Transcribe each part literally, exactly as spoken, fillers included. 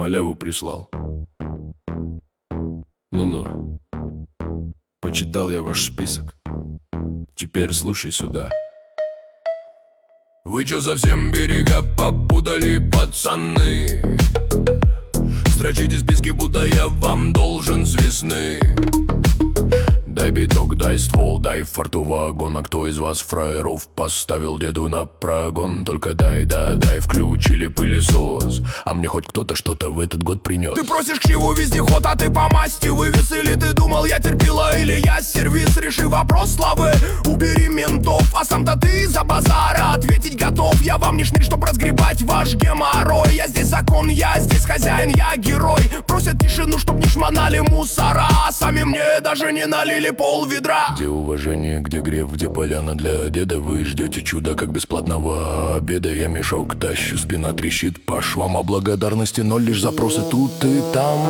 Маляву прислал. Ну-ну. Почитал я ваш список. Теперь слушай сюда. Вы чё совсем берега попутали, пацаны? Строчите списки, будто я вам должен с весны. Дай биток, дай ствол, дай фарту вагон. А кто из вас фраеров поставил деду на прогон? Только дай, да, дай, включили пылесос. А мне хоть кто-то что-то в этот год принес. Ты просишь к чему вездеход, а ты по масти вывез. Или ты думал, я терпила, или я сервис. Реши вопрос славы, убери ментов. А сам-то ты за базара ответить готов. Я вам не шнырь, чтоб разгребать ваш геморрой. Я здесь закон, я здесь хозяин, я герой. Просят тишину, чтоб не шмонали мусора. А сами мне даже не налили пол ведра. Где уважение, где греб, где поляна для деда? Вы ждете чуда, как бесплатного обеда. Я мешок тащу, спина трещит по швам. А благодарности ноль, лишь запросы тут и там.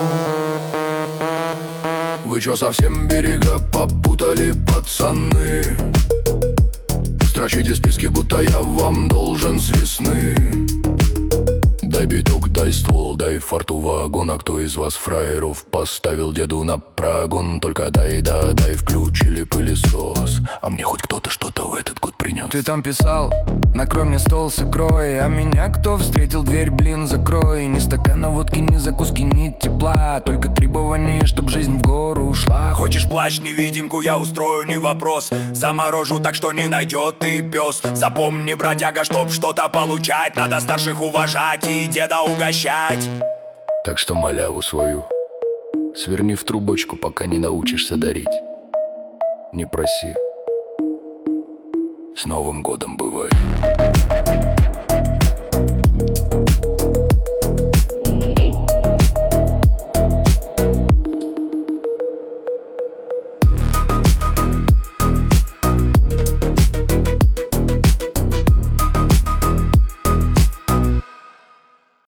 Вы чё совсем берега попутали, пацаны? Строчите списки, будто я вам должен с весны. Дай биток, дай ствол, дай фарту вагон. А кто из вас фраеров поставил деду на прогон? Только дай, да, дай, включили пылесос. А мне хоть кто-то что-то в этот год принес. Ты там писал, накрой мне стол с икрой. А меня кто встретил, дверь, блин, закрой. Ни стакана водки, ни закуски, ни тепла. Только требование, чтоб жизнь в гору ушла. Хочешь плащ-невидимку, я устрою, не вопрос. Заморожу так, что не найдет ты пес. Запомни, бродяга, чтоб что-то получать, надо старших уважать и деда угощать. Так что маляву свою сверни в трубочку, пока не научишься дарить. Не проси. С Новым годом бывай.